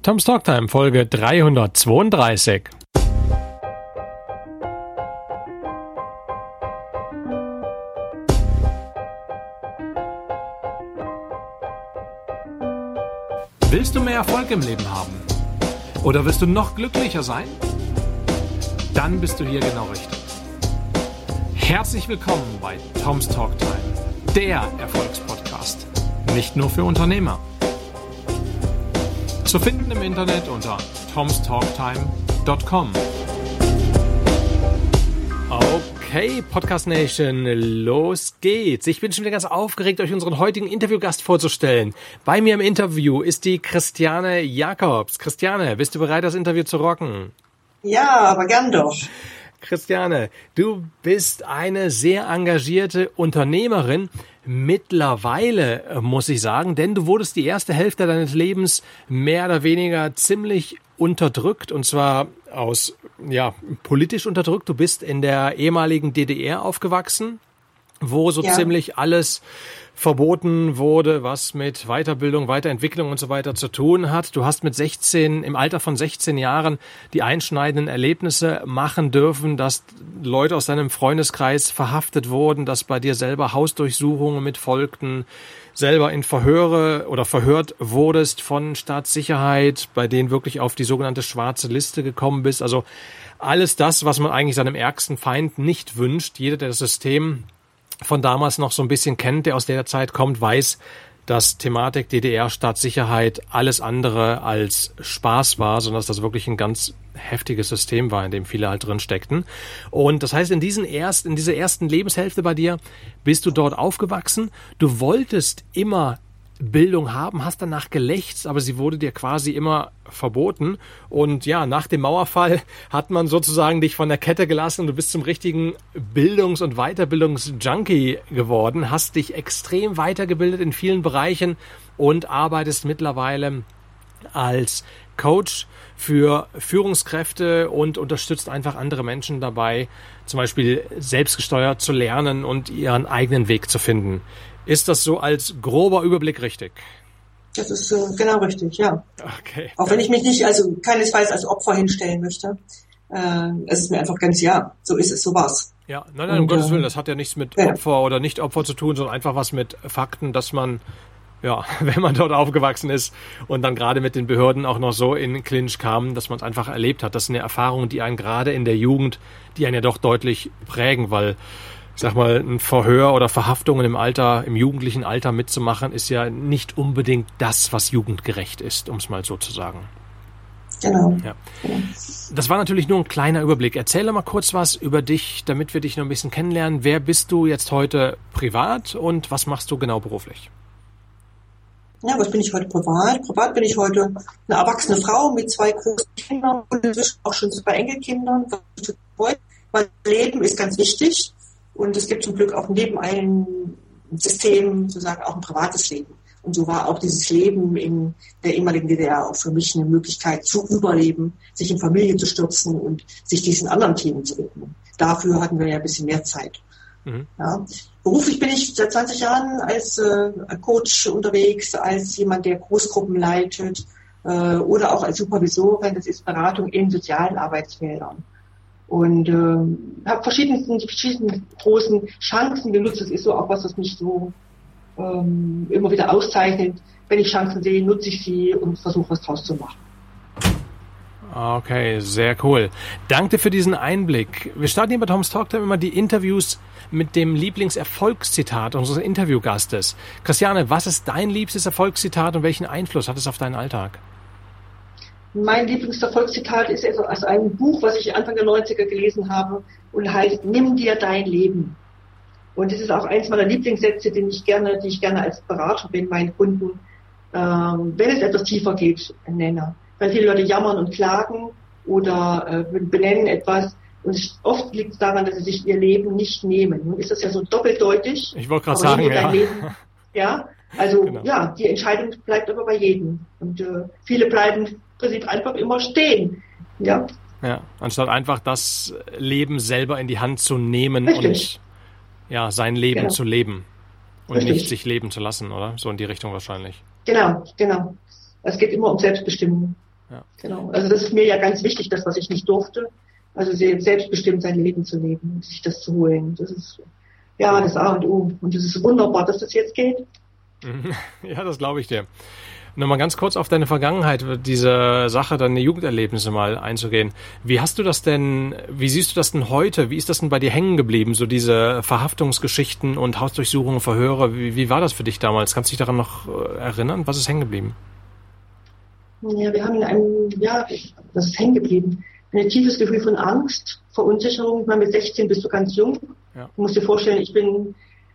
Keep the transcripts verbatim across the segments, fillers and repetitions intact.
Tom's Talktime, Folge dreihundertzweiunddreißig. Willst du mehr Erfolg im Leben haben? Oder willst du noch glücklicher sein? Dann bist du hier genau richtig. Herzlich willkommen bei Tom's Talktime, der Erfolgspodcast. Nicht nur für Unternehmer. Zu finden im Internet unter toms talktime dot com. Okay, Podcast Nation, los geht's. Ich bin schon wieder ganz aufgeregt, euch unseren heutigen Interviewgast vorzustellen. Bei mir im Interview ist die Christiane Jacobs. Christiane, bist du bereit, das Interview zu rocken? Ja, aber gern doch. Christiane, du bist eine sehr engagierte Unternehmerin. Mittlerweile, muss ich sagen, denn du wurdest die erste Hälfte deines Lebens mehr oder weniger ziemlich unterdrückt, und zwar aus, ja, politisch unterdrückt. Du bist in der ehemaligen D D R aufgewachsen, wo so ja. ziemlich alles verboten wurde, was mit Weiterbildung, Weiterentwicklung und so weiter zu tun hat. Du hast mit sechzehn, im Alter von sechzehn Jahren die einschneidenden Erlebnisse machen dürfen, dass Leute aus deinem Freundeskreis verhaftet wurden, dass bei dir selber Hausdurchsuchungen mitfolgten, selber in Verhöre oder verhört wurdest von Staatssicherheit, bei denen wirklich auf die sogenannte schwarze Liste gekommen bist. Also alles das, was man eigentlich seinem ärgsten Feind nicht wünscht. Jeder, der das System von damals noch so ein bisschen kennt, der aus der Zeit kommt, weiß, dass Thematik D D R-Staatssicherheit alles andere als Spaß war, sondern dass das wirklich ein ganz heftiges System war, in dem viele halt drin steckten. Und das heißt, in diesen erst, in dieser ersten Lebenshälfte bei dir bist du dort aufgewachsen. Du wolltest immer Bildung haben, hast danach gelächzt, aber sie wurde dir quasi immer verboten. Und ja, nach dem Mauerfall hat man sozusagen dich von der Kette gelassen und du bist zum richtigen Bildungs- und Weiterbildungsjunkie geworden, hast dich extrem weitergebildet in vielen Bereichen und arbeitest mittlerweile als Coach für Führungskräfte und unterstützt einfach andere Menschen dabei, zum Beispiel selbstgesteuert zu lernen und ihren eigenen Weg zu finden. Ist das so als grober Überblick richtig? Das ist äh, genau richtig, ja. Okay. Auch wenn ich mich nicht, also keinesfalls als Opfer hinstellen möchte. Äh, es ist mir einfach ganz, ja, so ist es, so war's. Ja, nein, nein, um Gottes Willen, das hat ja nichts mit ja. Opfer oder Nicht-Opfer zu tun, sondern einfach was mit Fakten, dass man, ja, wenn man dort aufgewachsen ist und dann gerade mit den Behörden auch noch so in Clinch kam, dass man es einfach erlebt hat. Das sind ja Erfahrungen, die einen gerade in der Jugend, die einen ja doch deutlich prägen, weil ich sag mal, ein Verhör oder Verhaftungen im Alter, im jugendlichen Alter mitzumachen, ist ja nicht unbedingt das, was jugendgerecht ist, um es mal so zu sagen. Genau. Ja. Das war natürlich nur ein kleiner Überblick. Erzähl doch mal kurz was über dich, damit wir dich noch ein bisschen kennenlernen. Wer bist du jetzt heute privat und was machst du genau beruflich? Ja, was bin ich heute privat? Privat bin ich heute eine erwachsene Frau mit zwei großen Kindern und inzwischen auch schon zwei Enkelkindern. Mein Leben ist ganz wichtig. Und es gibt zum Glück auch neben einem System sozusagen auch ein privates Leben. Und so war auch dieses Leben in der ehemaligen D D R auch für mich eine Möglichkeit zu überleben, sich in Familie zu stürzen und sich diesen anderen Themen zu widmen. Dafür hatten wir ja ein bisschen mehr Zeit. Mhm. Ja. Beruflich bin ich seit zwanzig Jahren als äh, Coach unterwegs, als jemand, der Großgruppen leitet äh, oder auch als Supervisorin. Das ist Beratung in sozialen Arbeitsfeldern. Und äh, habe verschiedenen, verschiedenen großen Chancen genutzt. Das ist so auch was, was mich so ähm, immer wieder auszeichnet. Wenn ich Chancen sehe, nutze ich sie und versuche, was draus zu machen. Okay, sehr cool. Danke für diesen Einblick. Wir starten hier bei Tom's Talktime immer die Interviews mit dem Lieblingserfolgszitat unseres Interviewgastes. Christiane, was ist dein liebstes Erfolgszitat und welchen Einfluss hat es auf deinen Alltag? Mein Lieblingserfolgszitat ist also aus einem Buch, was ich Anfang der neunziger gelesen habe und heißt, nimm dir dein Leben. Und das ist auch eins meiner Lieblingssätze, den ich gerne, die ich gerne als Berater bin, meinen Kunden, ähm, wenn es etwas tiefer geht, nenne. Weil viele Leute jammern und klagen oder äh, benennen etwas. Und oft liegt es daran, dass sie sich ihr Leben nicht nehmen. Nun ist das ja so doppeldeutig. Ich wollte gerade sagen, ja. Leben, ja. Also genau. Ja, die Entscheidung bleibt aber bei jedem. Und äh, viele bleiben im Prinzip einfach immer stehen. Ja. Ja, anstatt einfach das Leben selber in die Hand zu nehmen Richtig. und ja, sein Leben genau. zu leben und Richtig. nicht sich leben zu lassen, oder? So in die Richtung wahrscheinlich. Genau, genau. Es geht immer um Selbstbestimmung. Ja. Genau. Also das ist mir ja ganz wichtig, das, was ich nicht durfte. Also selbstbestimmt sein Leben zu leben, sich das zu holen. Das ist ja das A und O. Und es ist wunderbar, dass das jetzt geht. Ja, das glaube ich dir. Nochmal ganz kurz auf deine Vergangenheit, diese Sache, deine Jugenderlebnisse mal einzugehen. Wie hast du das denn, wie siehst du das denn heute? Wie ist das denn bei dir hängen geblieben? So diese Verhaftungsgeschichten und Hausdurchsuchungen, Verhöre. Wie, wie war das für dich damals? Kannst du dich daran noch erinnern? Was ist hängen geblieben? Ja, wir haben in einem, ja, das ist hängen geblieben. Ein tiefes Gefühl von Angst, Verunsicherung. Ich meine, mit sechzehn bist du ganz jung. Ja. Du musst dir vorstellen, ich bin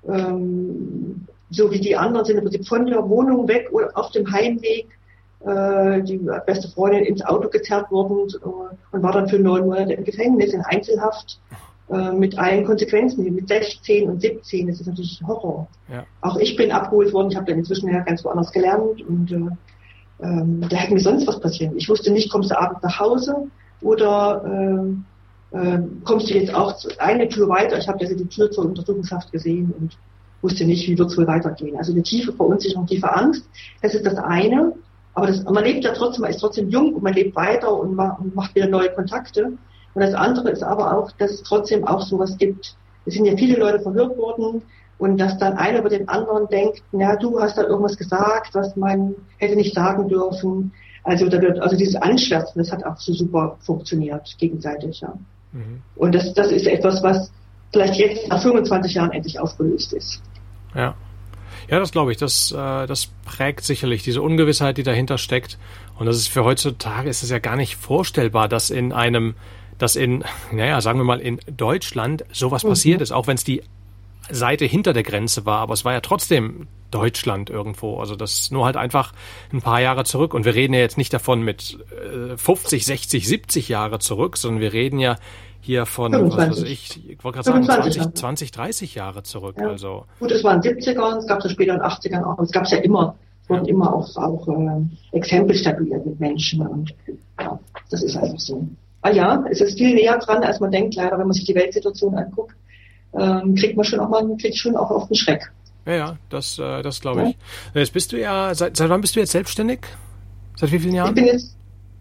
ähm, so wie die anderen sind im Prinzip von der Wohnung weg oder auf dem Heimweg, äh, die beste Freundin ins Auto gezerrt worden äh, und war dann für neun Monate im Gefängnis in Einzelhaft äh, mit allen Konsequenzen. Mit sechzehn und siebzehn, das ist natürlich Horror. Ja. Auch ich bin abgeholt worden, ich habe dann inzwischen ja ganz woanders gelernt und äh, ähm, da hätte mir sonst was passieren. Ich wusste nicht, kommst du abends nach Hause oder äh, äh, kommst du jetzt auch eine Tür weiter. Ich habe ja die Tür zur Untersuchungshaft gesehen und wusste nicht, wie wird es wohl weitergehen. Also eine tiefe Verunsicherung, tiefe Angst, das ist das eine. Aber das, man lebt ja trotzdem, man ist trotzdem jung und man lebt weiter und, ma, und macht wieder neue Kontakte. Und das andere ist aber auch, dass es trotzdem auch sowas gibt. Es sind ja viele Leute verhört worden und dass dann einer über den anderen denkt, na, du hast da irgendwas gesagt, was man hätte nicht sagen dürfen. Also da wird, also dieses Anschwärzen, das hat auch so super funktioniert, gegenseitig, ja. Mhm. Und das, das ist etwas, was vielleicht jetzt nach fünfundzwanzig Jahren endlich aufgelöst ist. Ja. Ja, das glaube ich. Das, äh, das prägt sicherlich diese Ungewissheit, die dahinter steckt. Und das ist für heutzutage ist es ja gar nicht vorstellbar, dass in einem, dass in, naja, sagen wir mal in Deutschland sowas mhm. passiert ist, auch wenn es die Seite hinter der Grenze war, aber es war ja trotzdem Deutschland irgendwo. Also das nur halt einfach ein paar Jahre zurück. Und wir reden ja jetzt nicht davon mit äh, fünfzig, sechzig, siebzig Jahre zurück, sondern wir reden ja hier von, fünfundzwanzig. Was weiß ich, ich wollte gerade sagen, zwanzig, zwanzig, dreißig Jahre zurück. Ja. Also. Gut, es waren siebzigern, es gab es ja später in den achtzigern auch, es gab es ja immer, es wurden ja. immer auch, auch äh, Exempel statuiert mit Menschen und ja, das ist einfach so. Ah ja, es ist viel näher dran, als man denkt, leider, wenn man sich die Weltsituation anguckt, ähm, kriegt man schon auch mal, kriegt schon auch auf den Schreck. Ja, ja, das, äh, das glaube ich. Ja. Jetzt bist du ja, seit, seit wann bist du jetzt selbstständig? Seit wie vielen Jahren? Ich bin jetzt,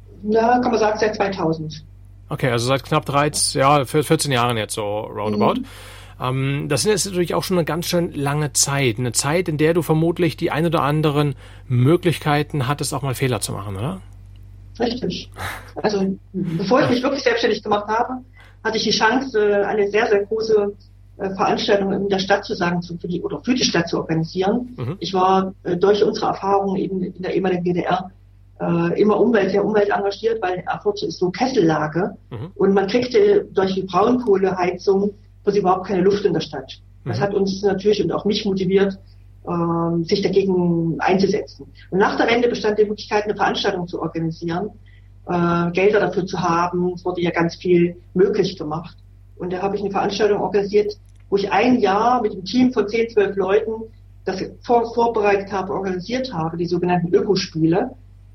na, kann man sagen, seit zweitausend. Okay, also seit knapp dreizehn, ja, vierzehn Jahren jetzt so roundabout. Mhm. Ähm, das ist natürlich auch schon eine ganz schön lange Zeit. Eine Zeit, in der du vermutlich die ein oder anderen Möglichkeiten hattest, auch mal Fehler zu machen, oder? Richtig. Also, bevor ich mich wirklich selbstständig gemacht habe, hatte ich die Chance, eine sehr, sehr große Veranstaltung in der Stadt zu sagen, für die, oder für die Stadt zu organisieren. Mhm. Ich war durch unsere Erfahrungen eben in der ehemaligen D D R Äh, immer Umwelt, sehr umweltengagiert, weil Erfurt ist so Kessellage mhm. und man kriegte durch die Braunkohleheizung überhaupt keine Luft in der Stadt. Das mhm. hat uns natürlich und auch mich motiviert, äh, sich dagegen einzusetzen. Und nach der Wende bestand die Möglichkeit, eine Veranstaltung zu organisieren, äh, Gelder dafür zu haben. Es wurde ja ganz viel möglich gemacht. Und da habe ich eine Veranstaltung organisiert, wo ich ein Jahr mit einem Team von zehn, zwölf Leuten das vor, vorbereitet habe, organisiert habe, die sogenannten Ökospiele,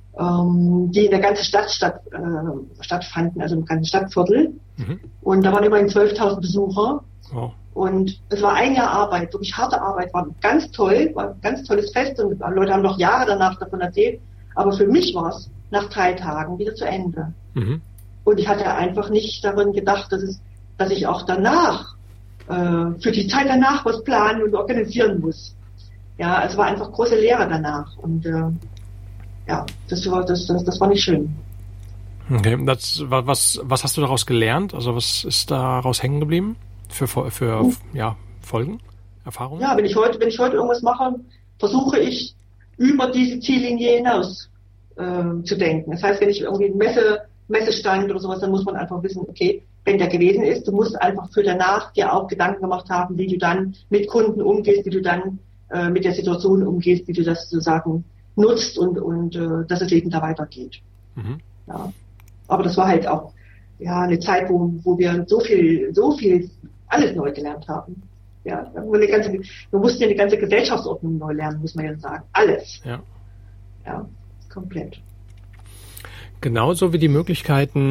die in der ganzen Stadt statt, äh, stattfanden, also im ganzen Stadtviertel. Mhm. Und da waren immerhin zwölftausend Besucher. Oh. Und es war ein Jahr Arbeit, wirklich harte Arbeit, war ganz toll, war ein ganz tolles Fest und Leute haben noch Jahre danach davon erzählt. Aber für mich war es nach drei Tagen wieder zu Ende. Mhm. Und ich hatte einfach nicht daran gedacht, dass, es, dass ich auch danach, äh, für die Zeit danach was planen und organisieren muss. Ja, es war einfach große Lehre danach. Und äh, ja, das war, das, das, das war nicht schön. Okay, das, was, was hast du daraus gelernt? Also was ist daraus hängen geblieben für, für hm. ja, Folgen, Erfahrungen? Ja, wenn ich heute, wenn ich heute irgendwas mache, versuche ich über diese Ziellinie hinaus äh, zu denken. Das heißt, wenn ich irgendwie einen Messe, Messestand oder sowas, dann muss man einfach wissen, okay, wenn der gewesen ist, du musst einfach für danach dir auch Gedanken gemacht haben, wie du dann mit Kunden umgehst, wie du dann äh, mit der Situation umgehst, wie du das sozusagen nutzt und, und äh, dass das Leben da weitergeht. Mhm. Ja. Aber das war halt auch ja eine Zeit, wo, wo wir so viel, so viel alles neu gelernt haben. Ja, eine ganze, wir mussten ja eine ganze Gesellschaftsordnung neu lernen, muss man ja sagen. Alles. Ja. Ja, komplett. Genauso wie die Möglichkeiten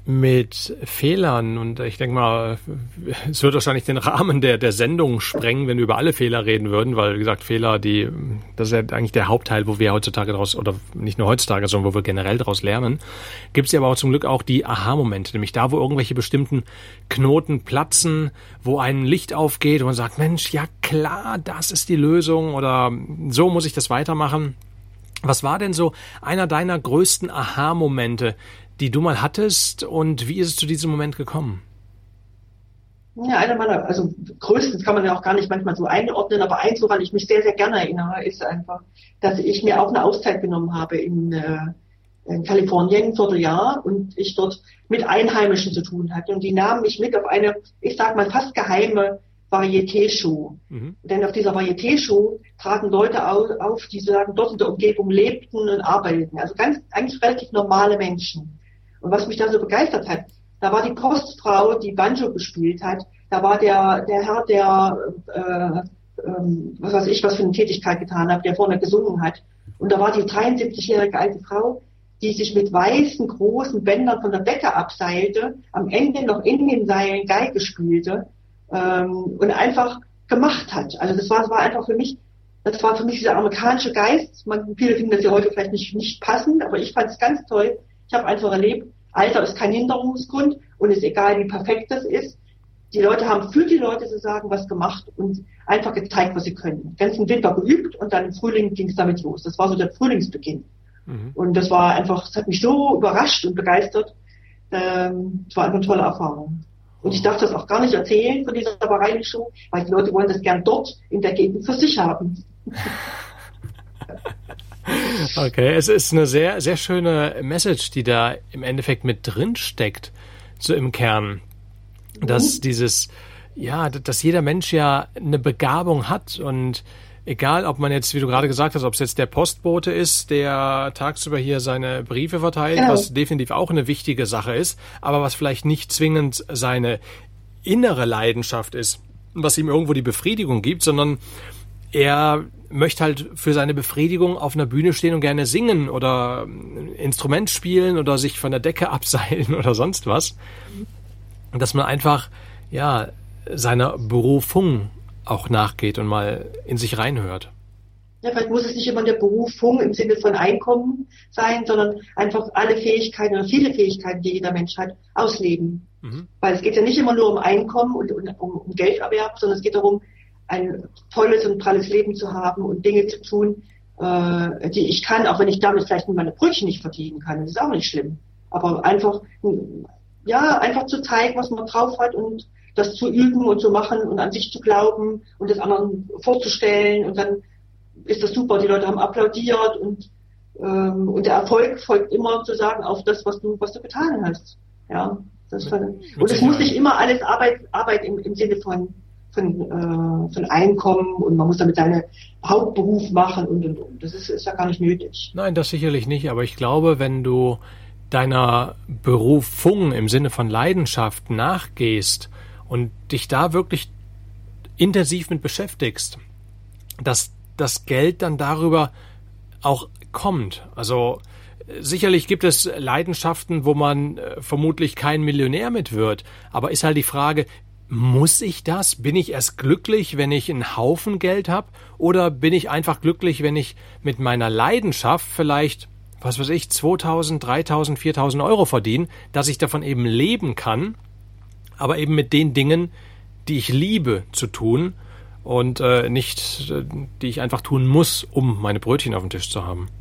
mit Fehlern, und ich denke mal, es wird wahrscheinlich den Rahmen der der Sendung sprengen, wenn wir über alle Fehler reden würden, weil, wie gesagt, Fehler, die, das ist ja eigentlich der Hauptteil, wo wir heutzutage draus, oder nicht nur heutzutage, sondern wo wir generell daraus lernen. Gibt es ja aber auch zum Glück auch die Aha-Momente, nämlich da, wo irgendwelche bestimmten Knoten platzen, wo ein Licht aufgeht und man sagt, Mensch, ja klar, das ist die Lösung oder so muss ich das weitermachen. Was war denn so einer deiner größten Aha-Momente, die du mal hattest, und wie ist es zu diesem Moment gekommen? Ja, einer meiner, also größtens kann man ja auch gar nicht manchmal so einordnen, aber eins, woran ich mich sehr, sehr gerne erinnere, ist einfach, dass ich mir auch eine Auszeit genommen habe in, äh, in Kalifornien, ein Vierteljahr, und ich dort mit Einheimischen zu tun hatte. Und die nahmen mich mit auf eine, ich sag mal, fast geheime Varieté-Show. Mhm. Denn auf dieser Varieté-Show traten Leute auf, auf, die sagen, dort in der Umgebung lebten und arbeiteten. Also ganz, eigentlich relativ normale Menschen. Und was mich da so begeistert hat, da war die Postfrau, die Banjo gespielt hat, da war der, der Herr, der, äh, ähm, was weiß ich, was für eine Tätigkeit getan hat, der vorne gesungen hat. Und da war die dreiundsiebzigjährige alte Frau, die sich mit weißen, großen Bändern von der Decke abseilte, am Ende noch in den Seilen Geige spielte, ähm, und einfach gemacht hat. Also das war, das war einfach für mich, das war für mich dieser amerikanische Geist. Man, viele finden das ja heute vielleicht nicht, nicht passend, aber ich fand es ganz toll. Ich habe einfach erlebt, Alter ist kein Hinderungsgrund und ist egal, wie perfekt das ist. Die Leute haben für die Leute sozusagen was gemacht und einfach gezeigt, was sie können. Den ganzen Winter geübt und dann im Frühling ging es damit los. Das war so der Frühlingsbeginn. Mhm. Und das war einfach, das hat mich so überrascht und begeistert. Ähm, das war einfach eine tolle Erfahrung. Und ich darf das auch gar nicht erzählen von dieser Varieté-Show, weil die Leute wollen das gern dort in der Gegend für sich haben. Okay, es ist eine sehr, sehr schöne Message, die da im Endeffekt mit drin steckt, so im Kern. Dass mhm. dieses, ja, dass jeder Mensch ja eine Begabung hat, und egal, ob man jetzt, wie du gerade gesagt hast, ob es jetzt der Postbote ist, der tagsüber hier seine Briefe verteilt, genau. was definitiv auch eine wichtige Sache ist, aber was vielleicht nicht zwingend seine innere Leidenschaft ist, was ihm irgendwo die Befriedigung gibt, sondern er möchte halt für seine Befriedigung auf einer Bühne stehen und gerne singen oder ein Instrument spielen oder sich von der Decke abseilen oder sonst was. Dass man einfach, ja, seiner Berufung auch nachgeht und mal in sich reinhört. Ja, vielleicht muss es nicht immer der Berufung im Sinne von Einkommen sein, sondern einfach alle Fähigkeiten oder viele Fähigkeiten, die jeder Mensch hat, ausleben. Mhm. Weil es geht ja nicht immer nur um Einkommen und, und um, um Gelderwerb, sondern es geht darum, ein tolles und pralles Leben zu haben und Dinge zu tun, äh, die ich kann, auch wenn ich damit vielleicht meine Brötchen nicht verdienen kann. Das ist auch nicht schlimm. Aber einfach, ja, einfach zu zeigen, was man drauf hat und das zu üben und zu machen und an sich zu glauben und das anderen vorzustellen, und dann ist das super. Die Leute haben applaudiert und, ähm, und der Erfolg folgt immer zu sagen auf das, was du, was du getan hast. Ja, das war, und es muss nicht immer alles Arbeit, Arbeit im, im Sinne von Von, äh, von Einkommen, und man muss damit seinen Hauptberuf machen und und und. Das ist, ist ja gar nicht nötig. Nein, das sicherlich nicht, aber ich glaube, wenn du deiner Berufung im Sinne von Leidenschaft nachgehst und dich da wirklich intensiv mit beschäftigst, dass das Geld dann darüber auch kommt. Also sicherlich gibt es Leidenschaften, wo man äh, vermutlich kein Millionär mit wird, aber ist halt die Frage, muss ich das? Bin ich erst glücklich, wenn ich einen Haufen Geld habe? Oder bin ich einfach glücklich, wenn ich mit meiner Leidenschaft vielleicht, was weiß ich, zweitausend, dreitausend, viertausend Euro verdiene, dass ich davon eben leben kann, aber eben mit den Dingen, die ich liebe zu tun und äh, nicht, äh, die ich einfach tun muss, um meine Brötchen auf dem Tisch zu haben.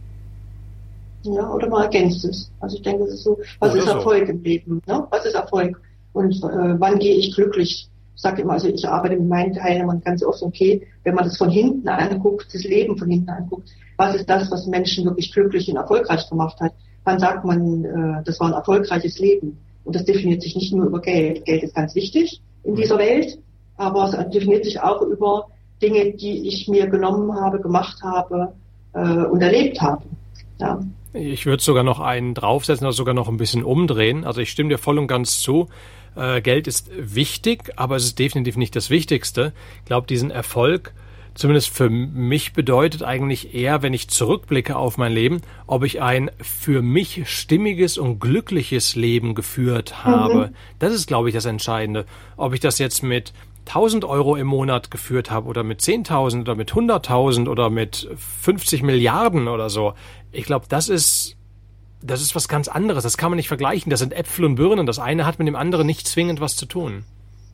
Ja, oder man ergänzt es. Also ich denke, das ist so, was oder ist Erfolg so im Leben? Ne? Was ist Erfolg? Und äh, wann gehe ich glücklich? Ich sage immer, also ich arbeite mit meinen Teilnehmern ganz oft, okay, wenn man das von hinten anguckt, das Leben von hinten anguckt, was ist das, was Menschen wirklich glücklich und erfolgreich gemacht hat? Wann sagt man, äh, das war ein erfolgreiches Leben? Und das definiert sich nicht nur über Geld. Geld ist ganz wichtig in dieser Welt, aber es definiert sich auch über Dinge, die ich mir genommen habe, gemacht habe äh, und erlebt habe. Ja. Ich würde sogar noch einen draufsetzen oder sogar noch ein bisschen umdrehen. Also ich stimme dir voll und ganz zu. Äh, Geld ist wichtig, aber es ist definitiv nicht das Wichtigste. Ich glaube, diesen Erfolg, Zumindest für mich bedeutet eigentlich eher, wenn ich zurückblicke auf mein Leben, ob ich ein für mich stimmiges und glückliches Leben geführt habe. Mhm. Das ist, glaube ich, das Entscheidende. Ob ich das jetzt mit tausend Euro im Monat geführt habe oder mit zehntausend oder mit hunderttausend oder mit fünfzig Milliarden oder so. Ich glaube, das ist, das ist was ganz anderes. Das kann man nicht vergleichen. Das sind Äpfel und Birnen. Das eine hat mit dem anderen nicht zwingend was zu tun.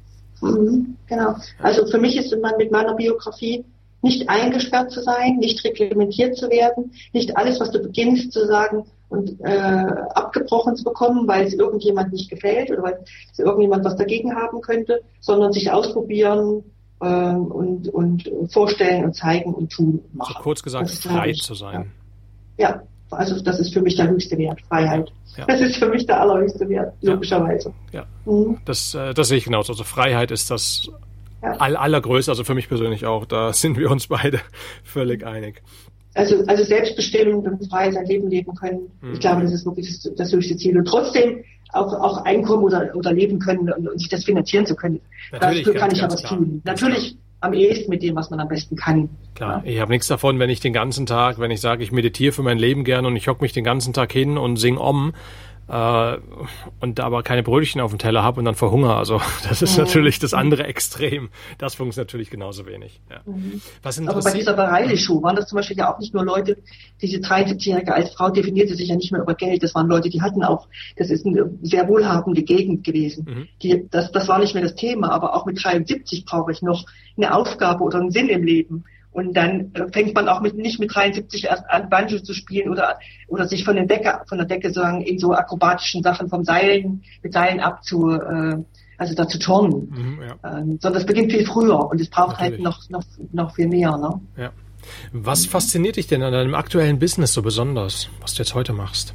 Mhm, genau. Also für mich ist man mit meiner Biografie nicht eingesperrt zu sein, nicht reglementiert zu werden, nicht alles, was du beginnst zu sagen und äh, abgebrochen zu bekommen, weil es irgendjemand nicht gefällt oder weil es irgendjemand was dagegen haben könnte, sondern sich ausprobieren äh, und, und vorstellen und zeigen und tun und machen. So kurz gesagt, frei zu sein. Ja. ja, also das ist für mich der höchste Wert, Freiheit. Ja. Das ist für mich der allerhöchste Wert, logischerweise. Ja, ja. Mhm. Das, äh, das sehe ich genauso. Also Freiheit ist das ja. all, allergrößte, also für mich persönlich auch. Da sind wir uns beide völlig einig. Also, also selbstbestimmt und frei sein Leben leben können. Mhm. Ich glaube, das ist wirklich das, das höchste Ziel. Und trotzdem auch, auch Einkommen oder, oder leben können und, und sich das finanzieren zu können. Natürlich, dafür kann ganz, ich ja was klar. tun. Natürlich am ehesten mit dem, was man am besten kann. Klar, ja. Ich habe nichts davon, wenn ich den ganzen Tag, wenn ich sage, ich meditiere für mein Leben gerne und ich hocke mich den ganzen Tag hin und sing Om äh, und aber keine Brötchen auf dem Teller habe und dann verhungere. Also das ist mhm. natürlich das andere Extrem. Das funktioniert natürlich genauso wenig. Ja. Mhm. Was aber bei dieser Bareilles-Show waren das zum Beispiel ja auch nicht nur Leute, diese dreiundsiebzigjährige alte Frau definierte sich ja nicht mehr über Geld. Das waren Leute, die hatten auch, das ist eine sehr wohlhabende Gegend gewesen. Mhm. Die, das, das war nicht mehr das Thema, aber auch mit dreiundsiebzig brauche ich noch eine Aufgabe oder einen Sinn im Leben. Und dann äh, fängt man auch mit, nicht mit dreiundsiebzig erst an, Banjo zu spielen oder, oder sich von der Decke, von der Decke sagen, in so akrobatischen Sachen vom Seilen, mit Seilen abzu, äh, also da zu turnen. Mhm, ja. ähm, sondern es beginnt viel früher und es braucht Natürlich. halt noch, noch, noch viel mehr, ne? Ja. Was fasziniert dich denn an deinem aktuellen Business so besonders, was du jetzt heute machst?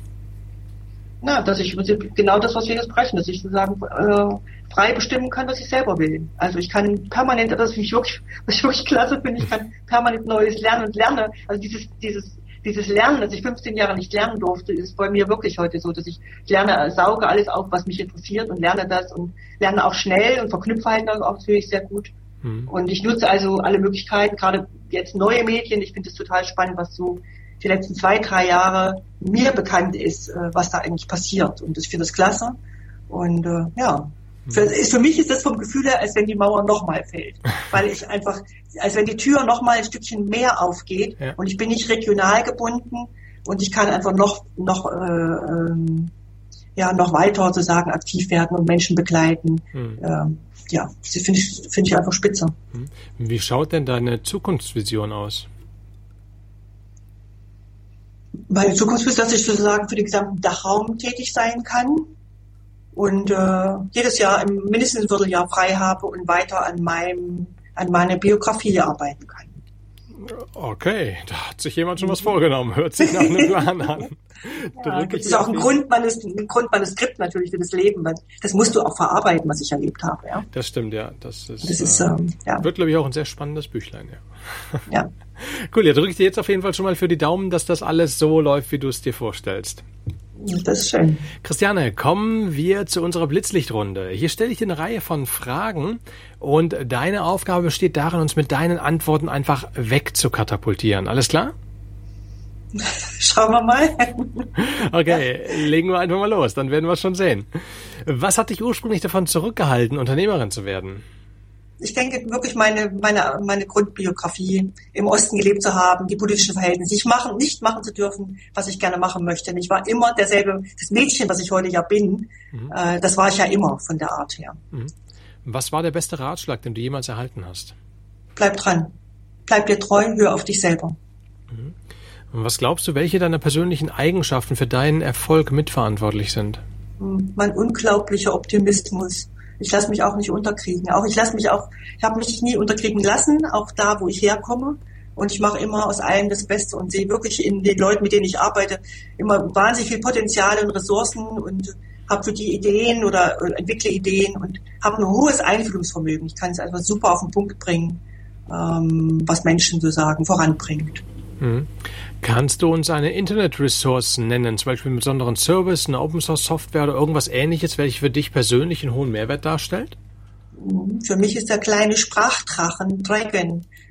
Na, dass ich genau das, was wir jetzt sprechen, dass ich sozusagen äh, frei bestimmen kann, was ich selber will. Also ich kann permanent, das finde ich wirklich, was ich wirklich klasse finde, ich kann permanent Neues lernen und lerne. Also dieses, dieses, dieses Lernen, dass ich fünfzehn Jahre nicht lernen durfte, ist bei mir wirklich heute so, dass ich lerne, sauge alles auf, was mich interessiert und lerne das und lerne auch schnell und verknüpfe halt auch natürlich sehr gut. Mhm. Und ich nutze also alle Möglichkeiten, gerade jetzt neue Medien. Ich finde es total spannend, was so die letzten zwei, drei Jahre mir bekannt ist, was da eigentlich passiert. Und ich finde das klasse. Und äh, ja, für, für mich ist das vom Gefühl her, als wenn die Mauer nochmal fällt. Weil ich einfach, als wenn die Tür nochmal ein Stückchen mehr aufgeht. Ja. Und ich bin nicht regional gebunden. Und ich kann einfach noch, noch, äh, ähm, ja, noch weiter sozusagen aktiv werden und Menschen begleiten. Mhm. Ähm, ja, das finde ich, finde ich einfach spitze. Wie schaut denn deine Zukunftsvision aus? Meine Zukunft ist, dass ich sozusagen für den gesamten Dachraum tätig sein kann und äh, jedes Jahr im mindestens ein Vierteljahr frei habe und weiter an meinem an meiner Biografie arbeiten kann. Okay, da hat sich jemand schon was vorgenommen. Hört sich nach einem Plan an. Ja, das ist auch ein, Grundmanus, ein Grundmanuskript natürlich für das Leben. Weil das musst du auch verarbeiten, was ich erlebt habe. Ja? Das stimmt, ja. Das, ist, das ist, ähm, ja. wird, glaube ich, auch ein sehr spannendes Büchlein. Ja. Ja. Cool, ja, drücke ich dir jetzt auf jeden Fall schon mal für die Daumen, dass das alles so läuft, wie du es dir vorstellst. Das ist schön. Christiane, kommen wir zu unserer Blitzlichtrunde. Hier stelle ich dir eine Reihe von Fragen und deine Aufgabe besteht darin, uns mit deinen Antworten einfach wegzukatapultieren. Alles klar? Schauen wir mal. Okay, legen wir einfach mal los, dann werden wir es schon sehen. Was hat dich ursprünglich davon zurückgehalten, Unternehmerin zu werden? Ich denke wirklich meine, meine, meine Grundbiografie, im Osten gelebt zu haben, die politischen Verhältnisse, ich machen, nicht machen zu dürfen, was ich gerne machen möchte. Und ich war immer derselbe, das Mädchen, was ich heute ja bin, mhm. äh, das war ich ja immer von der Art her. Mhm. Was war der beste Ratschlag, den du jemals erhalten hast? Bleib dran. Bleib dir treu, hör auf dich selber. Mhm. Und was glaubst du, welche deiner persönlichen Eigenschaften für deinen Erfolg mitverantwortlich sind? Mein unglaublicher Optimismus. Ich lasse mich auch nicht unterkriegen. Auch ich lasse mich auch, ich habe mich nie unterkriegen lassen, auch da, wo ich herkomme. Und ich mache immer aus allem das Beste und sehe wirklich in den Leuten, mit denen ich arbeite, immer wahnsinnig viel Potenzial und Ressourcen und habe für die Ideen oder entwickle Ideen und habe ein hohes Einfühlungsvermögen. Ich kann es einfach super auf den Punkt bringen, ähm, was Menschen so sagen, voranbringt. Mhm. Kannst du uns eine Internet-Ressource nennen, zum Beispiel einen besonderen Service, eine Open-Source-Software oder irgendwas Ähnliches, welche für dich persönlich einen hohen Mehrwert darstellt? Für mich ist der kleine Sprachdrachen Dragon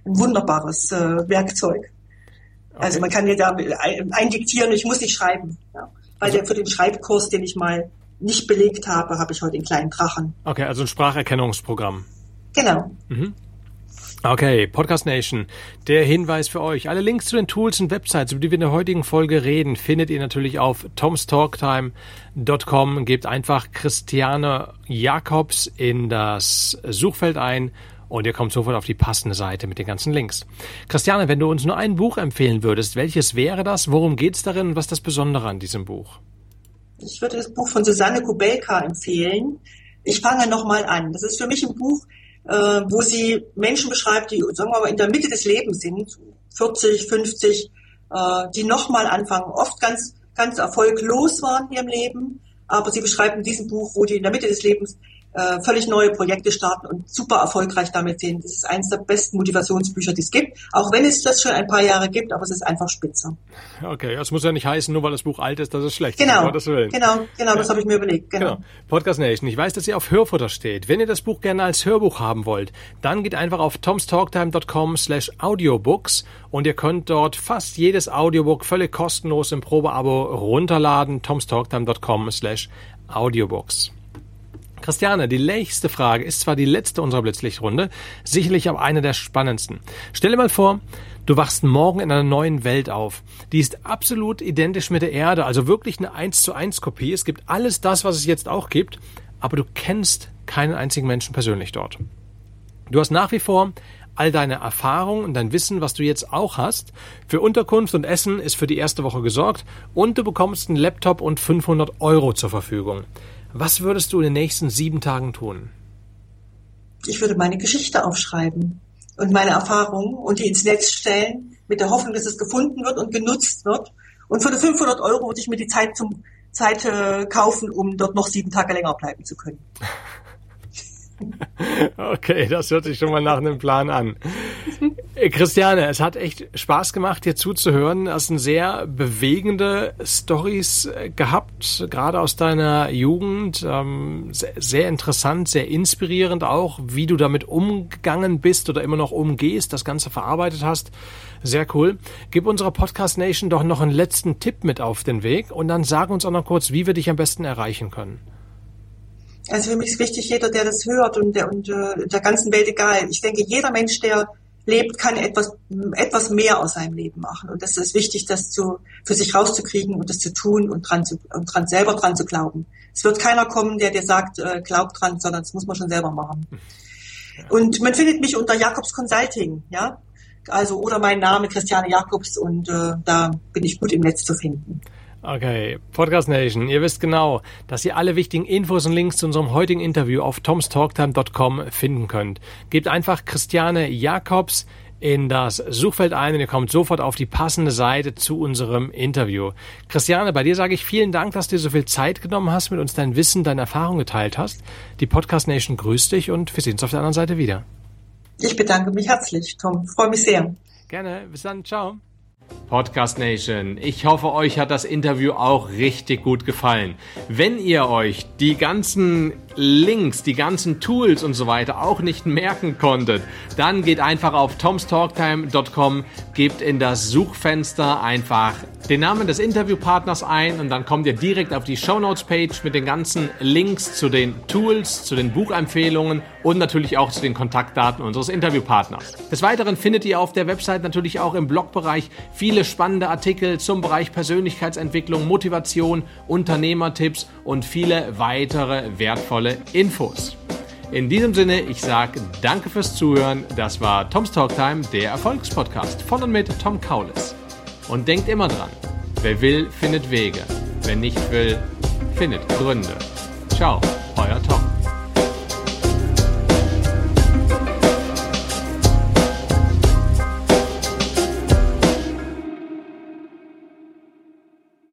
ein wunderbares äh, Werkzeug. Okay. Also man kann ja da eindiktieren, ich muss nicht schreiben. Ja. Weil also, der, für den Schreibkurs, den ich mal nicht belegt habe, habe ich heute den kleinen Drachen. Okay, also ein Spracherkennungsprogramm. Genau. Mhm. Okay, Podcast Nation, der Hinweis für euch. Alle Links zu den Tools und Websites, über die wir in der heutigen Folge reden, findet ihr natürlich auf toms talk time dot com. Gebt einfach Christiane Jacobs in das Suchfeld ein und ihr kommt sofort auf die passende Seite mit den ganzen Links. Christiane, wenn du uns nur ein Buch empfehlen würdest, welches wäre das? Worum geht es darin und was ist das Besondere an diesem Buch? Ich würde das Buch von Susanne Kubelka empfehlen. Ich fange nochmal an. Das ist für mich ein Buch, äh, wo sie Menschen beschreibt, die, sagen wir mal, in der Mitte des Lebens sind, vierzig, fünfzig, äh, die nochmal anfangen, oft ganz, ganz erfolglos waren in ihrem Leben, aber sie beschreibt in diesem Buch, wo die in der Mitte des Lebens äh, völlig neue Projekte starten und super erfolgreich damit sind. Das ist eines der besten Motivationsbücher, die es gibt, auch wenn es das schon ein paar Jahre gibt, aber es ist einfach spitze. Okay, das muss ja nicht heißen, nur weil das Buch alt ist, dass es schlecht genau, ist. Genau, genau, genau, das habe ich mir überlegt. Genau. genau. Podcast Nation, ich weiß, dass ihr auf Hörfutter steht. Wenn ihr das Buch gerne als Hörbuch haben wollt, dann geht einfach auf toms talk time dot com slash audiobooks und ihr könnt dort fast jedes Audiobook völlig kostenlos im Probeabo runterladen, toms talk time dot com slash audiobooks. Christiane, die nächste Frage ist zwar die letzte unserer Blitzlichtrunde, sicherlich aber eine der spannendsten. Stell dir mal vor, du wachst morgen in einer neuen Welt auf. Die ist absolut identisch mit der Erde, also wirklich eine eins zu eins Kopie. Es gibt alles das, was es jetzt auch gibt, aber du kennst keinen einzigen Menschen persönlich dort. Du hast nach wie vor all deine Erfahrungen und dein Wissen, was du jetzt auch hast. Für Unterkunft und Essen ist für die erste Woche gesorgt und du bekommst einen Laptop und fünfhundert Euro zur Verfügung. Was würdest du in den nächsten sieben Tagen tun? Ich würde meine Geschichte aufschreiben und meine Erfahrungen und die ins Netz stellen, mit der Hoffnung, dass es gefunden wird und genutzt wird. Und für die fünfhundert Euro würde ich mir die Zeit zum Zeit äh, kaufen, um dort noch sieben Tage länger bleiben zu können. Okay, das hört sich schon mal nach einem Plan an. Christiane, es hat echt Spaß gemacht, dir zuzuhören. Du hast sehr bewegende Storys gehabt, gerade aus deiner Jugend. Ähm, sehr, sehr interessant, sehr inspirierend auch, wie du damit umgegangen bist oder immer noch umgehst, das Ganze verarbeitet hast. Sehr cool. Gib unserer Podcast Nation doch noch einen letzten Tipp mit auf den Weg und dann sag uns auch noch kurz, wie wir dich am besten erreichen können. Also für mich ist wichtig, jeder, der das hört und der, und, äh, der ganzen Welt egal. Ich denke, jeder Mensch, der lebt, kann etwas, etwas mehr aus seinem Leben machen. Und das ist wichtig, das zu, für sich rauszukriegen und das zu tun und dran zu, und dran, selber dran zu glauben. Es wird keiner kommen, der dir sagt, äh, glaub dran, sondern das muss man schon selber machen. Und man findet mich unter Jacobs Consulting, ja. Also, oder mein Name, Christiane Jacobs, und äh, da bin ich gut im Netz zu finden. Okay, Podcast Nation, ihr wisst genau, dass ihr alle wichtigen Infos und Links zu unserem heutigen Interview auf toms talk time dot com finden könnt. Gebt einfach Christiane Jacobs in das Suchfeld ein und ihr kommt sofort auf die passende Seite zu unserem Interview. Christiane, bei dir sage ich vielen Dank, dass du dir so viel Zeit genommen hast, mit uns dein Wissen, deine Erfahrung geteilt hast. Die Podcast Nation grüßt dich und wir sehen uns auf der anderen Seite wieder. Ich bedanke mich herzlich, Tom. Freue mich sehr. Gerne, bis dann, ciao. Podcast Nation, ich hoffe, euch hat das Interview auch richtig gut gefallen. Wenn ihr euch die ganzen Links, die ganzen Tools und so weiter auch nicht merken konntet, dann geht einfach auf toms talk time dot com, gebt in das Suchfenster einfach den Namen des Interviewpartners ein und dann kommt ihr direkt auf die Shownotes-Page mit den ganzen Links zu den Tools, zu den Buchempfehlungen und natürlich auch zu den Kontaktdaten unseres Interviewpartners. Des Weiteren findet ihr auf der Website natürlich auch im Blogbereich viele spannende Artikel zum Bereich Persönlichkeitsentwicklung, Motivation, Unternehmertipps und viele weitere wertvolle Infos. In diesem Sinne, ich sage danke fürs Zuhören. Das war Toms Talk Time, der Erfolgspodcast von und mit Tom Kaulis. Und denkt immer dran, wer will, findet Wege. Wer nicht will, findet Gründe. Ciao, euer Tom.